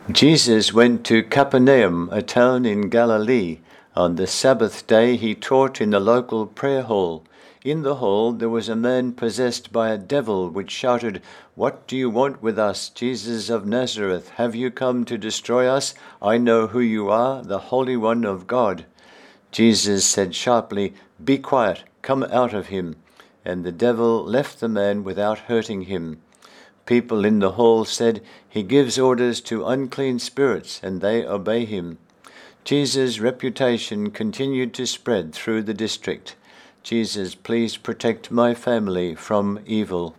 Jesus went to Capernaum, a town in Galilee. On the Sabbath day he taught in the local prayer hall. In the hall there was a man possessed by a devil, which shouted, "What do you want with us, Jesus of Nazareth? Have you come to destroy us? I know who you are, the Holy One of God." Jesus said sharply, "Be quiet, come out of him." And the devil left the man without hurting him. People in the hall said, "He gives orders to unclean spirits, and they obey him." Jesus' reputation continued to spread through the district. Jesus, please protect my family from evil.